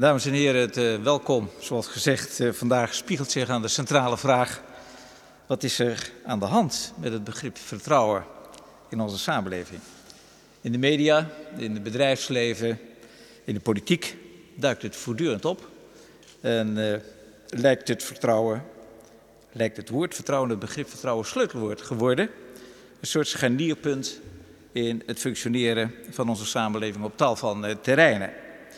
Dames en heren, welkom. Zoals gezegd, vandaag spiegelt zich aan de centrale vraag: wat is er aan de hand met het begrip vertrouwen in onze samenleving? In de media, in het bedrijfsleven, in de politiek duikt het voortdurend op. En lijkt het woord vertrouwen, het begrip vertrouwen, sleutelwoord geworden. Een soort scharnierpunt in het functioneren van onze samenleving op tal van terreinen.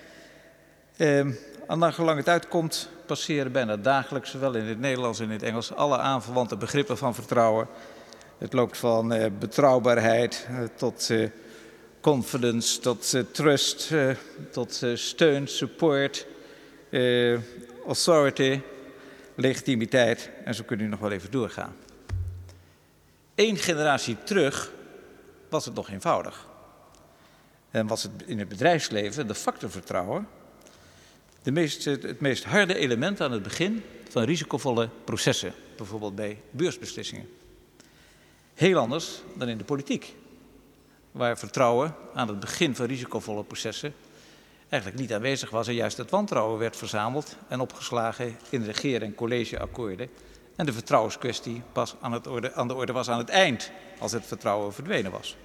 Naar gelang het uitkomt, passeren bijna dagelijks, zowel in het Nederlands en in het Engels, alle aanverwante begrippen van vertrouwen. Het loopt van betrouwbaarheid tot confidence, tot trust, tot steun, support, authority, legitimiteit. En zo kunnen we nog wel even doorgaan. 1 generatie terug was het nog eenvoudig. En was het in het bedrijfsleven de factor vertrouwen het meest harde element aan het begin van risicovolle processen. Bijvoorbeeld bij beursbeslissingen. Heel anders dan in de politiek. Waar vertrouwen aan het begin van risicovolle processen eigenlijk niet aanwezig was. En juist het wantrouwen werd verzameld en opgeslagen in regeer- en collegeakkoorden. En de vertrouwenskwestie pas aan de orde was aan het eind, als het vertrouwen verdwenen was.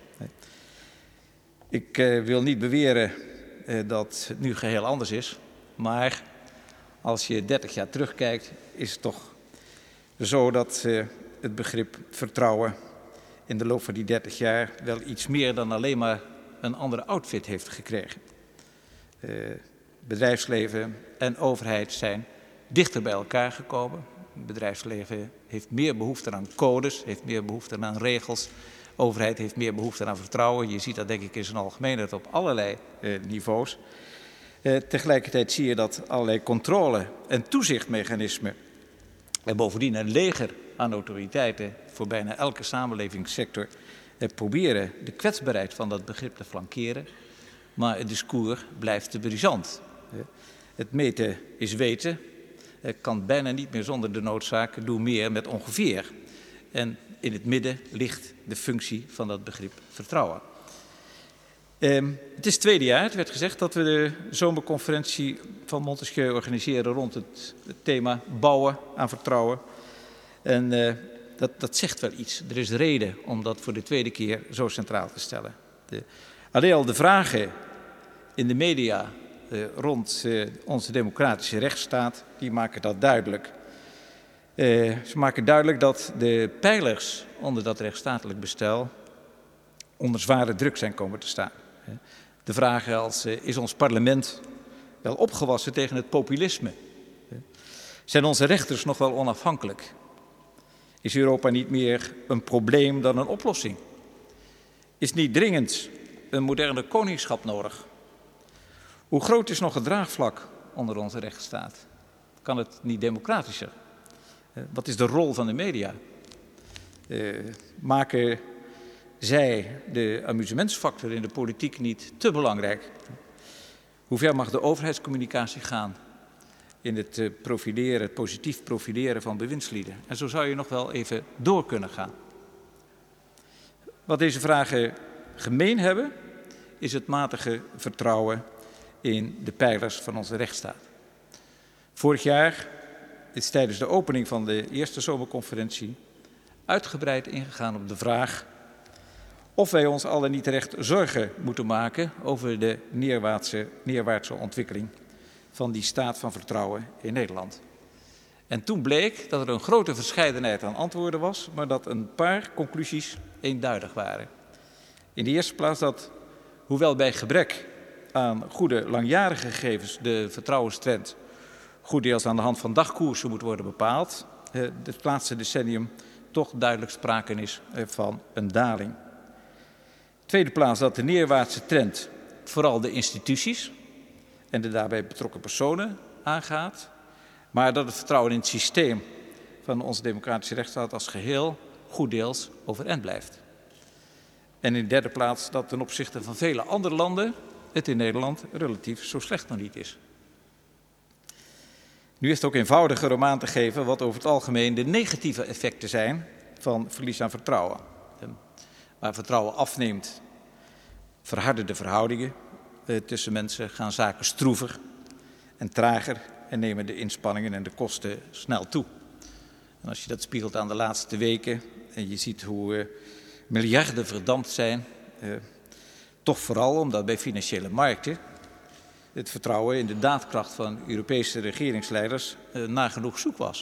Ik wil niet beweren dat het nu geheel anders is. Maar als je 30 jaar terugkijkt, is het toch zo dat het begrip vertrouwen in de loop van die 30 jaar wel iets meer dan alleen maar een andere outfit heeft gekregen. Bedrijfsleven en overheid zijn dichter bij elkaar gekomen. Het bedrijfsleven heeft meer behoefte aan codes, heeft meer behoefte aan regels. Overheid heeft meer behoefte aan vertrouwen. Je ziet dat denk ik in zijn algemeenheid op allerlei niveaus. Tegelijkertijd zie je dat allerlei controle- en toezichtmechanismen en bovendien een leger aan autoriteiten voor bijna elke samenlevingssector proberen de kwetsbaarheid van dat begrip te flankeren. Maar het discours blijft te brisant. Het meten is weten. Kan bijna niet meer zonder de noodzaak. Doe meer met ongeveer. En in het midden ligt de functie van dat begrip vertrouwen. Het is het tweede jaar, het werd gezegd, dat we de zomerconferentie van Montesquieu organiseren rond het thema bouwen aan vertrouwen. En dat zegt wel iets. Er is reden om dat voor de tweede keer zo centraal te stellen. Alleen al de vragen in de media rond onze democratische rechtsstaat, die maken dat duidelijk. Ze maken duidelijk dat de pijlers onder dat rechtsstatelijk bestel onder zware druk zijn komen te staan. De vragen als, is ons parlement wel opgewassen tegen het populisme? Zijn onze rechters nog wel onafhankelijk? Is Europa niet meer een probleem dan een oplossing? Is niet dringend een moderne koningschap nodig? Hoe groot is nog het draagvlak onder onze rechtsstaat? Kan het niet democratischer? Wat is de rol van de media? Maken zij de amusementsfactor in de politiek niet te belangrijk? Hoe ver mag de overheidscommunicatie gaan in het profileren, het positief profileren van bewindslieden? En zo zou je nog wel even door kunnen gaan. Wat deze vragen gemeen hebben, is het matige vertrouwen in de pijlers van onze rechtsstaat. Vorig jaar is tijdens de opening van de eerste zomerconferentie uitgebreid ingegaan op de vraag of wij ons allen niet terecht zorgen moeten maken over de neerwaartse ontwikkeling van die staat van vertrouwen in Nederland. En toen bleek dat er een grote verscheidenheid aan antwoorden was, maar dat een paar conclusies eenduidig waren. In de eerste plaats dat, hoewel bij gebrek aan goede langjarige gegevens de vertrouwenstrend goed deels aan de hand van dagkoersen moet worden bepaald, het laatste decennium toch duidelijk sprake is van een daling. Tweede plaats dat de neerwaartse trend vooral de instituties en de daarbij betrokken personen aangaat, maar dat het vertrouwen in het systeem van onze democratische rechtsstaat als geheel goed deels overeind blijft. En in de derde plaats dat ten opzichte van vele andere landen het in Nederland relatief zo slecht nog niet is. Nu is het ook eenvoudiger om aan te geven wat over het algemeen de negatieve effecten zijn van verlies aan vertrouwen. Waar vertrouwen afneemt, verharden de verhoudingen tussen mensen, gaan zaken stroever en trager en nemen de inspanningen en de kosten snel toe. En als je dat spiegelt aan de laatste weken en je ziet hoe miljarden verdampt zijn, toch vooral omdat bij financiële markten het vertrouwen in de daadkracht van Europese regeringsleiders nagenoeg zoek was.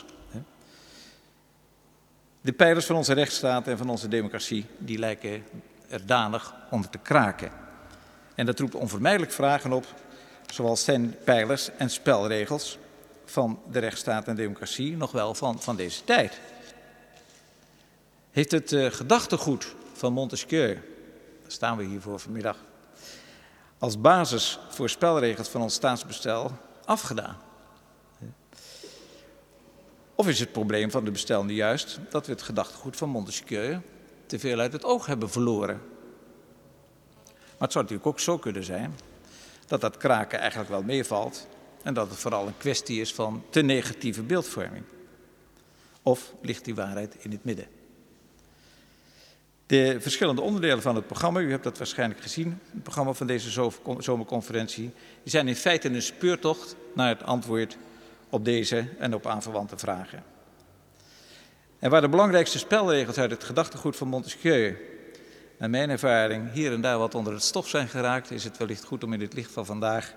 De pijlers van onze rechtsstaat en van onze democratie, die lijken er danig onder te kraken. En dat roept onvermijdelijk vragen op, zoals zijn pijlers en spelregels van de rechtsstaat en democratie nog wel van deze tijd. Heeft het gedachtegoed van Montesquieu, daar staan we hier voor vanmiddag, als basis voor spelregels van ons staatsbestel afgedaan? Of is het probleem van de bestel nu juist dat we het gedachtegoed van Montesquieu te veel uit het oog hebben verloren? Maar het zou natuurlijk ook zo kunnen zijn dat dat kraken eigenlijk wel meevalt en dat het vooral een kwestie is van te negatieve beeldvorming. Of ligt die waarheid in het midden? De verschillende onderdelen van het programma, u hebt dat waarschijnlijk gezien, het programma van deze zomerconferentie, die zijn in feite een speurtocht naar het antwoord op deze en op aanverwante vragen. En waar de belangrijkste spelregels uit het gedachtegoed van Montesquieu, naar mijn ervaring, hier en daar wat onder het stof zijn geraakt, is het wellicht goed om in het licht van vandaag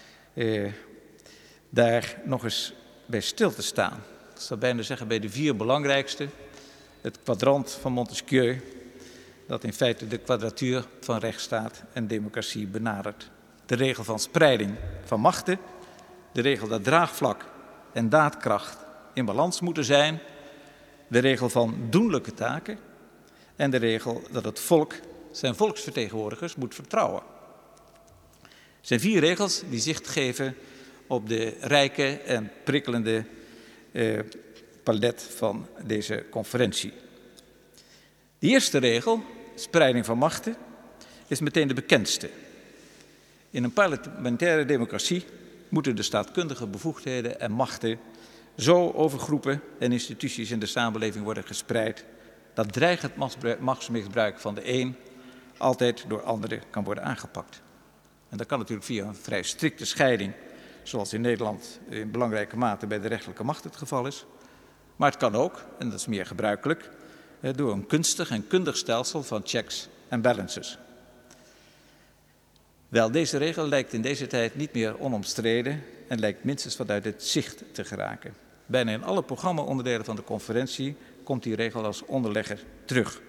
daar nog eens bij stil te staan. Ik zou bijna zeggen bij de 4 belangrijkste. Het kwadrant van Montesquieu, dat in feite de kwadratuur van rechtsstaat en democratie benadert. De regel van spreiding van machten, de regel dat draagvlak en daadkracht in balans moeten zijn, de regel van doenlijke taken en de regel dat het volk zijn volksvertegenwoordigers moet vertrouwen. Het zijn 4 regels die zicht geven op de rijke en prikkelende palet van deze conferentie. De eerste regel, spreiding van machten, is meteen de bekendste. In een parlementaire democratie moeten de staatkundige bevoegdheden en machten zo over groepen en instituties in de samenleving worden gespreid dat dreigend machtsmisbruik van de een altijd door anderen kan worden aangepakt. En dat kan natuurlijk via een vrij strikte scheiding, zoals in Nederland in belangrijke mate bij de rechterlijke macht het geval is. Maar het kan ook, en dat is meer gebruikelijk, door een kunstig en kundig stelsel van checks en balances. Wel, deze regel lijkt in deze tijd niet meer onomstreden en lijkt minstens wat uit het zicht te geraken. Bijna in alle programma-onderdelen van de conferentie komt die regel als onderlegger terug.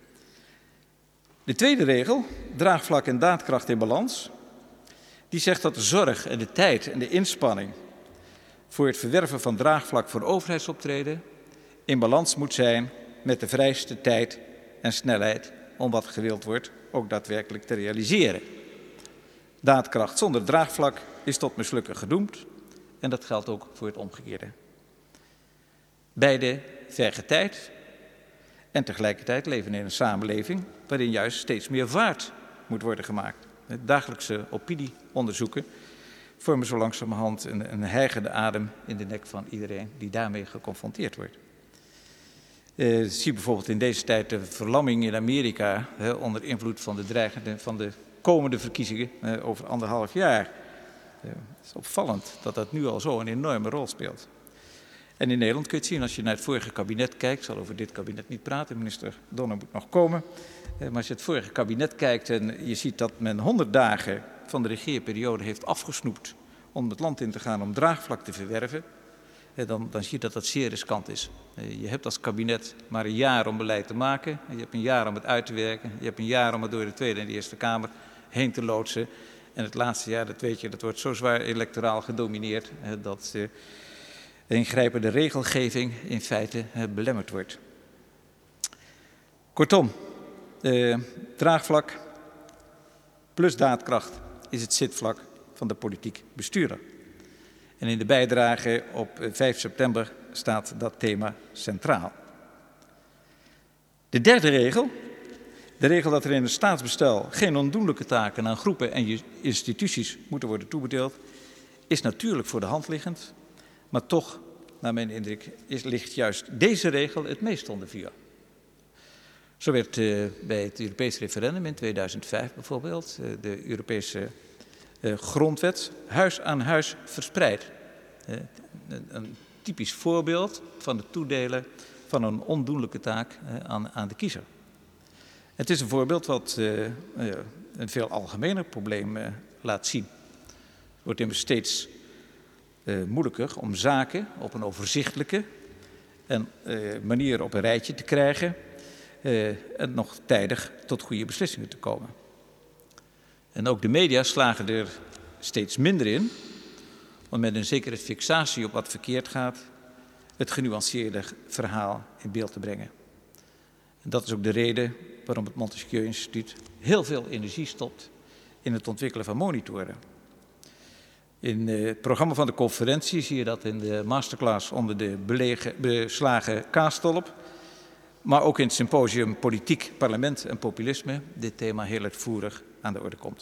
De tweede regel, draagvlak en daadkracht in balans, die zegt dat de zorg en de tijd en de inspanning voor het verwerven van draagvlak voor overheidsoptreden in balans moet zijn met de vrijste tijd en snelheid om wat gewild wordt ook daadwerkelijk te realiseren. Daadkracht zonder draagvlak is tot mislukken gedoemd en dat geldt ook voor het omgekeerde. Beide vergen tijd en tegelijkertijd leven in een samenleving waarin juist steeds meer vaart moet worden gemaakt. Dagelijkse opinieonderzoeken vormen zo langzamerhand een hijgende adem in de nek van iedereen die daarmee geconfronteerd wordt. Zie bijvoorbeeld in deze tijd de verlamming in Amerika onder invloed van de komende verkiezingen over 1,5 jaar. Het is opvallend dat dat nu al zo een enorme rol speelt. En in Nederland kun je het zien als je naar het vorige kabinet kijkt. Ik zal over dit kabinet niet praten, minister Donner moet nog komen. Maar als je het vorige kabinet kijkt en je ziet dat men 100 dagen van de regeerperiode heeft afgesnoept om het land in te gaan om draagvlak te verwerven, dan zie je dat dat zeer riskant is. Je hebt als kabinet maar een jaar om beleid te maken. Je hebt een jaar om het uit te werken. Je hebt een jaar om het door de Tweede en de Eerste Kamer heen te loodsen. En het laatste jaar, dat weet je, dat wordt zo zwaar electoraal gedomineerd dat de ingrijpende regelgeving in feite belemmerd wordt. Kortom, draagvlak plus daadkracht is het zitvlak van de politiek bestuurder. En in de bijdrage op 5 september staat dat thema centraal. De derde regel, de regel dat er in het staatsbestel geen ondoenlijke taken aan groepen en instituties moeten worden toebedeeld, is natuurlijk voor de hand liggend, maar toch, naar mijn indruk, ligt juist deze regel het meest onder vuur. Zo werd bij het Europees referendum in 2005 bijvoorbeeld de Europese grondwet huis aan huis verspreid. Een typisch voorbeeld van het toedelen van een ondoenlijke taak aan de kiezer. Het is een voorbeeld wat een veel algemener probleem laat zien. Het wordt immers steeds moeilijker om zaken op een overzichtelijke manier op een rijtje te krijgen en nog tijdig tot goede beslissingen te komen. En ook de media slagen er steeds minder in om met een zekere fixatie op wat verkeerd gaat het genuanceerde verhaal in beeld te brengen. En dat is ook de reden waarom het Montesquieu Instituut heel veel energie stopt in het ontwikkelen van monitoren. In het programma van de conferentie zie je dat in de masterclass onder de beslagen kaastolp, maar ook in het symposium Politiek, Parlement en Populisme dit thema heel uitvoerig aan de orde komt.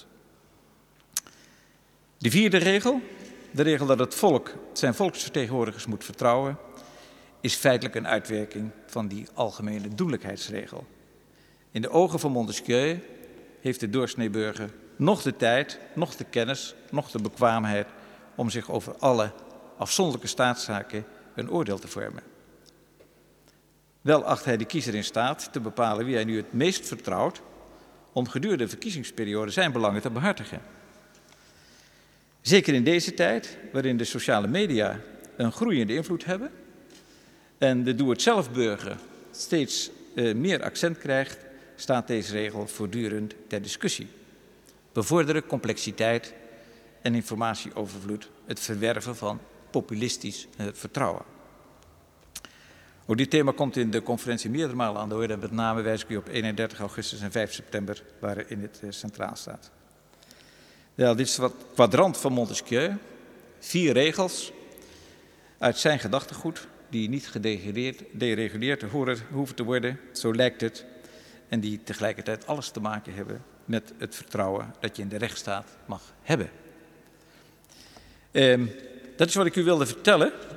De vierde regel, de regel dat het volk zijn volksvertegenwoordigers moet vertrouwen, is feitelijk een uitwerking van die algemene doenlijkheidsregel. In de ogen van Montesquieu heeft de doorsnee burger nog de tijd, nog de kennis, nog de bekwaamheid om zich over alle afzonderlijke staatszaken een oordeel te vormen. Wel acht hij de kiezer in staat te bepalen wie hij nu het meest vertrouwt om gedurende de verkiezingsperiode zijn belangen te behartigen. Zeker in deze tijd, waarin de sociale media een groeiende invloed hebben en de doe-het-zelf-burger steeds meer accent krijgt, staat deze regel voortdurend ter discussie. Bevorderen complexiteit en informatieovervloed, het verwerven van populistisch vertrouwen. Ook dit thema komt in de conferentie meerdere malen aan de orde en met name wijs ik u op 31 augustus en 5 september waarin het centraal staat. Ja, dit is wat kwadrant van Montesquieu. 4 regels uit zijn gedachtegoed die niet gedereguleerd hoeven te worden, zo lijkt het. En die tegelijkertijd alles te maken hebben met het vertrouwen dat je in de rechtsstaat mag hebben. Dat is wat ik u wilde vertellen.